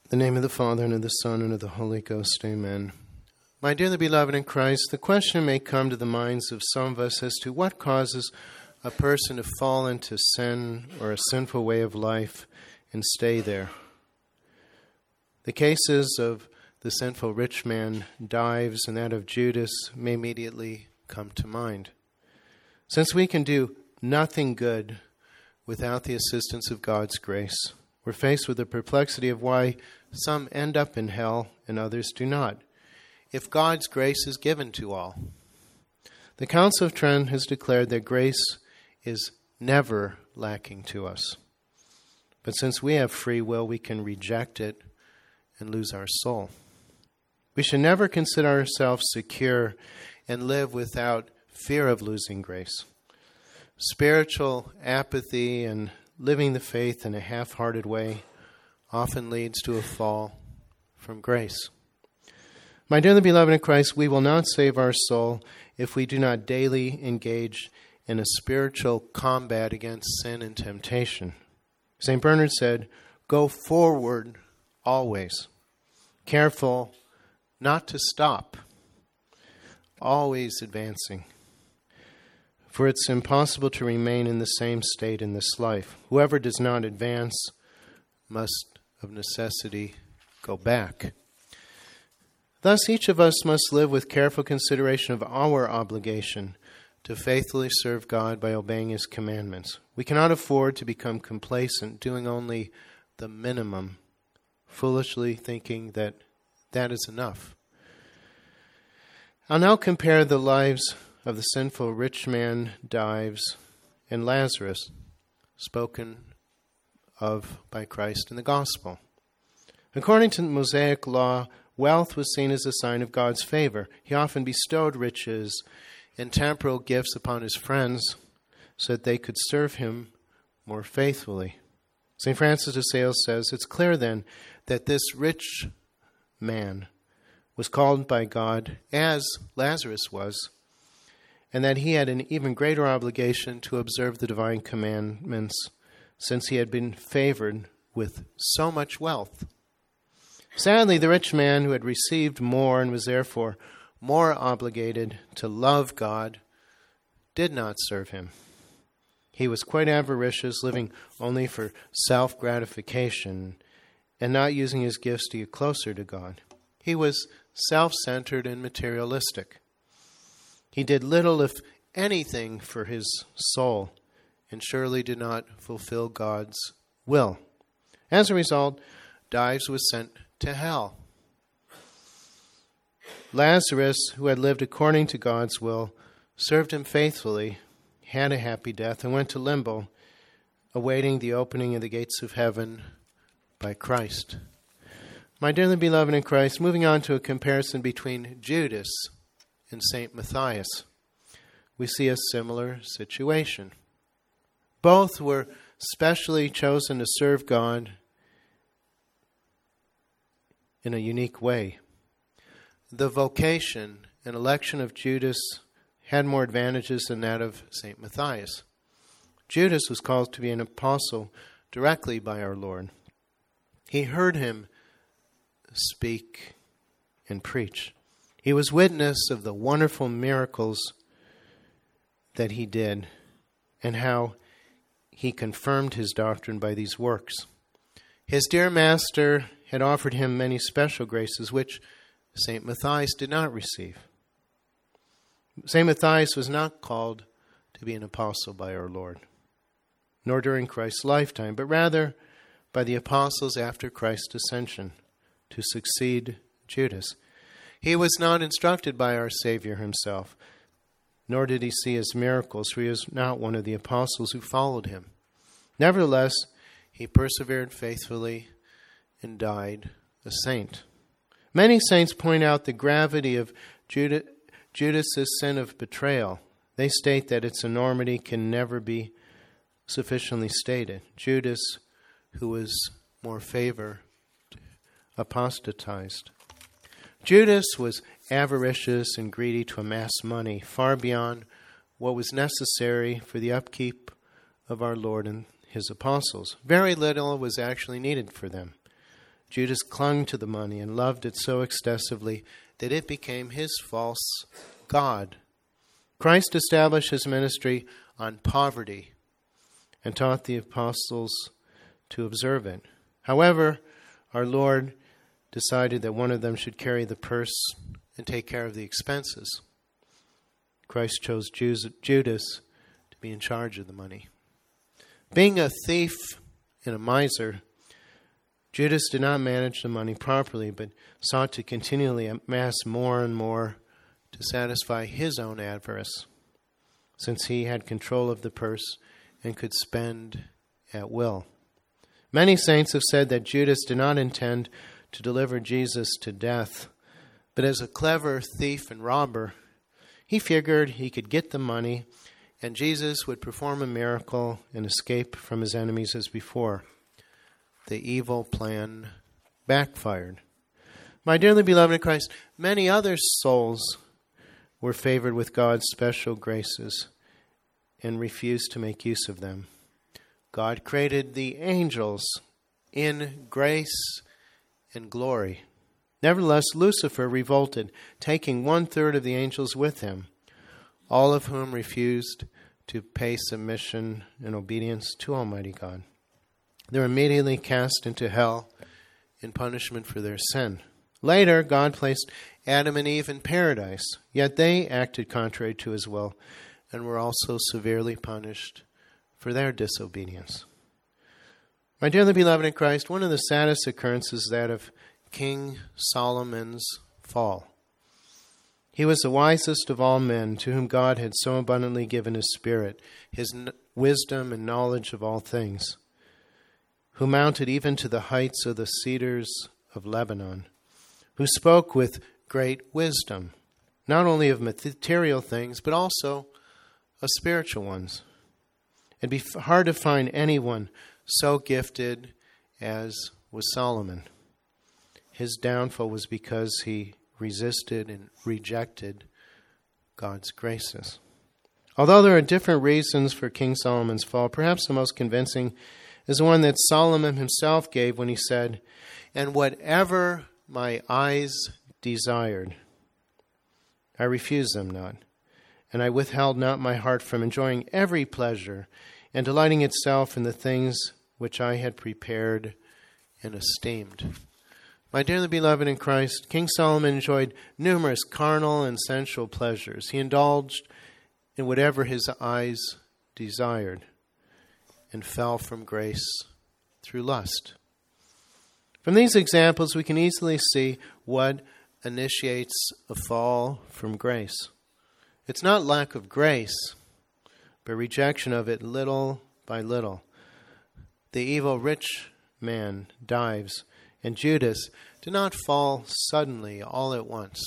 In the name of the Father, and of the Son, and of the Holy Ghost, amen. My dearly beloved in Christ, the question may come to the minds of some of us as to what causes a person to fall into sin or a sinful way of life and stay there. The cases of the sinful rich man, Dives, and that of Judas may immediately come to mind. Since we can do nothing good without the assistance of God's grace, we're faced with the perplexity of why some end up in hell and others do not, if God's grace is given to all. The Council of Trent has declared that grace is never lacking to us. But since we have free will, we can reject it and lose our soul. We should never consider ourselves secure and live without fear of losing grace. Spiritual apathy and living the faith in a half-hearted way often leads to a fall from grace. My dearly beloved in Christ, we will not save our soul if we do not daily engage in a spiritual combat against sin and temptation. St. Bernard said, "Go forward always, careful not to stop, always advancing. For it's impossible to remain in the same state in this life. Whoever does not advance must of necessity go back." Thus, each of us must live with careful consideration of our obligation to faithfully serve God by obeying His commandments. We cannot afford to become complacent, doing only the minimum, foolishly thinking that that is enough. I'll now compare the lives of the sinful rich man, Dives, and Lazarus, spoken of by Christ in the Gospel. According to the Mosaic law, wealth was seen as a sign of God's favor. He often bestowed riches and temporal gifts upon his friends so that they could serve him more faithfully. St. Francis de Sales says, "It's clear then that this rich man was called by God as Lazarus was, and that he had an even greater obligation to observe the divine commandments since he had been favored with so much wealth." Sadly, the rich man who had received more and was therefore more obligated to love God did not serve him. He was quite avaricious, living only for self-gratification and not using his gifts to get closer to God. He was self-centered and materialistic. He did little, if anything, for his soul, and surely did not fulfill God's will. As a result, Dives was sent to hell. Lazarus, who had lived according to God's will, served him faithfully, had a happy death, and went to limbo, awaiting the opening of the gates of heaven by Christ. My dearly beloved in Christ, moving on to a comparison between Judas and St. Matthias, we see a similar situation. Both were specially chosen to serve God in a unique way. The vocation and election of Judas had more advantages than that of St. Matthias. Judas was called to be an apostle directly by our Lord. He heard him speak and preach. He was witness of the wonderful miracles that he did and how he confirmed his doctrine by these works. His dear master had offered him many special graces which St. Matthias did not receive. St. Matthias was not called to be an apostle by our Lord, nor during Christ's lifetime, but rather by the apostles after Christ's ascension to succeed Judas. He was not instructed by our Savior himself, nor did he see his miracles, for he was not one of the apostles who followed him. Nevertheless, he persevered faithfully and died a saint. Many saints point out the gravity of Judas's sin of betrayal. They state that its enormity can never be sufficiently stated. Judas, who was more favored, apostatized. Judas was avaricious and greedy to amass money, far beyond what was necessary for the upkeep of our Lord and his apostles. Very little was actually needed for them. Judas clung to the money and loved it so excessively that it became his false god. Christ established his ministry on poverty and taught the apostles to observe it. However, our Lord decided that one of them should carry the purse and take care of the expenses. Christ chose Judas to be in charge of the money. Being a thief and a miser, Judas did not manage the money properly, but sought to continually amass more and more to satisfy his own avarice, since he had control of the purse and could spend at will. Many saints have said that Judas did not intend to deliver Jesus to death, but as a clever thief and robber, he figured he could get the money and Jesus would perform a miracle and escape from his enemies as before. The evil plan backfired. My dearly beloved in Christ, many other souls were favored with God's special graces and refused to make use of them. God created the angels in grace and glory. Nevertheless, Lucifer revolted, taking 1/3 of the angels with him, all of whom refused to pay submission and obedience to Almighty God. They were immediately cast into hell in punishment for their sin. Later, God placed Adam and Eve in paradise, yet they acted contrary to his will and were also severely punished for their disobedience. My dearly beloved in Christ, one of the saddest occurrences is that of King Solomon's fall. He was the wisest of all men, to whom God had so abundantly given his spirit, his wisdom and knowledge of all things, who mounted even to the heights of the cedars of Lebanon, who spoke with great wisdom, not only of material things, but also of spiritual ones. It'd be hard to find anyone so gifted as was Solomon. His downfall was because he resisted and rejected God's graces. Although there are different reasons for King Solomon's fall, perhaps the most convincing is the one that Solomon himself gave when he said, "And whatever my eyes desired, I refused them not, and I withheld not my heart from enjoying every pleasure and delighting itself in the things which I had prepared and esteemed." My dearly beloved in Christ, King Solomon enjoyed numerous carnal and sensual pleasures. He indulged in whatever his eyes desired and fell from grace through lust. From these examples, we can easily see what initiates a fall from grace. It's not lack of grace, but rejection of it little by little. The evil rich man dives, and Judas did not fall suddenly all at once.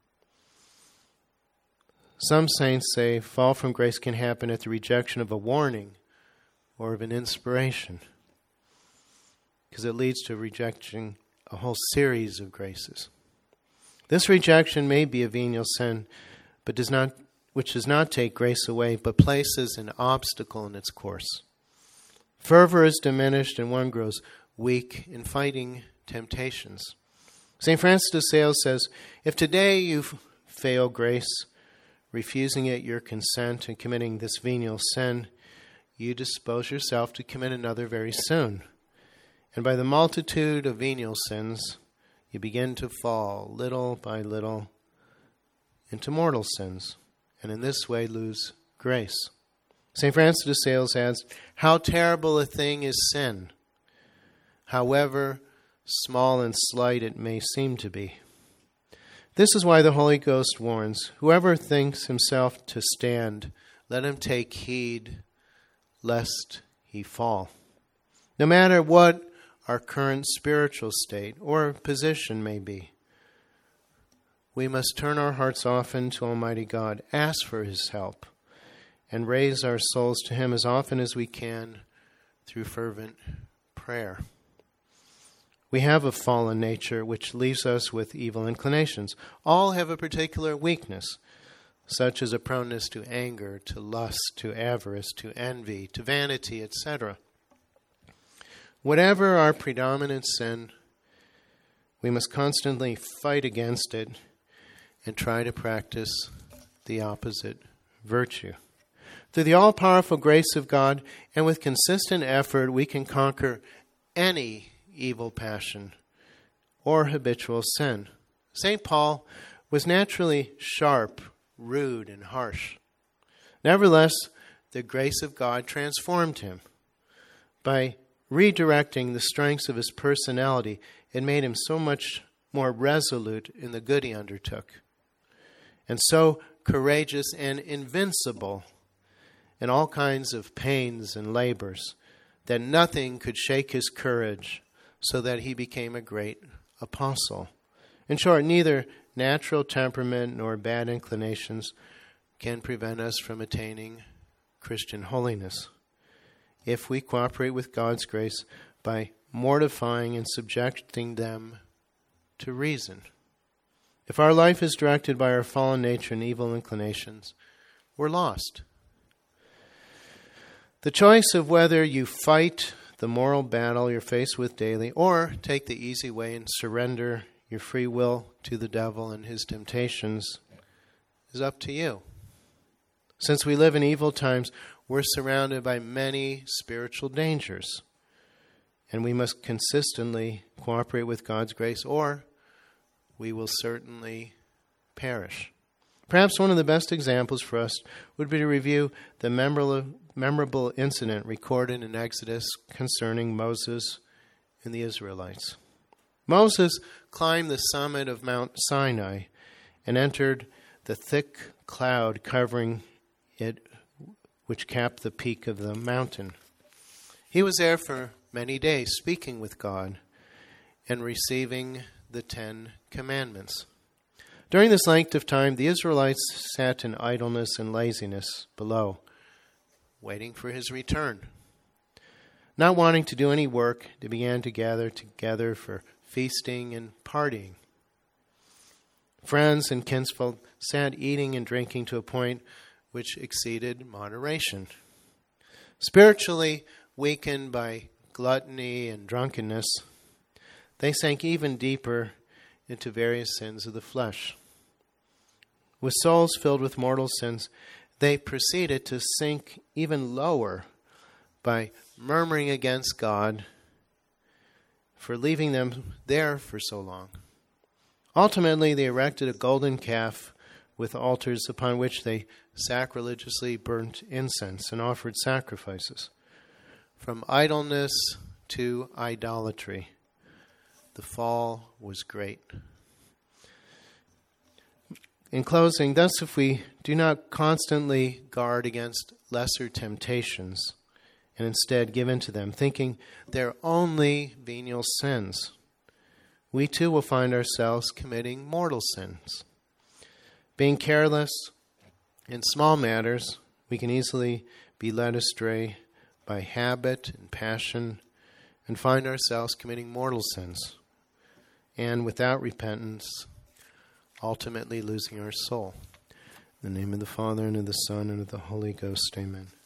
Some saints say fall from grace can happen at the rejection of a warning or of an inspiration, because it leads to rejecting a whole series of graces. This rejection may be a venial sin, but which does not take grace away, but places an obstacle in its course. Fervor is diminished, and one grows weak in fighting temptations. St. Francis de Sales says, "If today you fail grace, refusing it your consent and committing this venial sin, you dispose yourself to commit another very soon. And by the multitude of venial sins, you begin to fall little by little into mortal sins, and in this way lose grace." St. Francis de Sales adds, "How terrible a thing is sin, however small and slight it may seem to be. This is why the Holy Ghost warns, whoever thinks himself to stand, let him take heed lest he fall." No matter what our current spiritual state or position may be, we must turn our hearts often to Almighty God, ask for his help, and raise our souls to him as often as we can through fervent prayer. We have a fallen nature which leaves us with evil inclinations. All have a particular weakness, such as a proneness to anger, to lust, to avarice, to envy, to vanity, etc. Whatever our predominant sin, We must constantly fight against it and try to practice the opposite virtue. Through the all-powerful grace of God and with consistent effort, we can conquer any evil passion or habitual sin. St. Paul was naturally sharp, rude, and harsh. Nevertheless, the grace of God transformed him. By redirecting the strengths of his personality, it made him so much more resolute in the good he undertook, and so courageous and invincible in all kinds of pains and labors, that nothing could shake his courage, so that he became a great apostle. In short, neither natural temperament nor bad inclinations can prevent us from attaining Christian holiness if we cooperate with God's grace by mortifying and subjecting them to reason. If our life is directed by our fallen nature and evil inclinations, we're lost. The choice of whether you fight the moral battle you're faced with daily or take the easy way and surrender your free will to the devil and his temptations is up to you. Since we live in evil times, we're surrounded by many spiritual dangers, and we must consistently cooperate with God's grace, or we will certainly perish. Perhaps one of the best examples for us would be to review the memorable incident recorded in Exodus concerning Moses and the Israelites. Moses climbed the summit of Mount Sinai and entered the thick cloud covering it, which capped the peak of the mountain. He was there for many days, speaking with God and receiving the 10 Commandments. During this length of time, the Israelites sat in idleness and laziness below, waiting for his return. Not wanting to do any work, they began to gather together for feasting and partying. Friends and kinsfolk sat eating and drinking to a point which exceeded moderation. Spiritually weakened by gluttony and drunkenness, they sank even deeper into various sins of the flesh. With souls filled with mortal sins, they proceeded to sink even lower by murmuring against God for leaving them there for so long. Ultimately, they erected a golden calf with altars upon which they sacrilegiously burnt incense and offered sacrifices. From idleness to idolatry, the fall was great. In closing, thus if we do not constantly guard against lesser temptations and instead give in to them, thinking they're only venial sins, we too will find ourselves committing mortal sins. Being careless in small matters, we can easily be led astray by habit and passion and find ourselves committing mortal sins, and without repentance, ultimately losing our soul. In the name of the Father, and of the Son, and of the Holy Ghost, amen.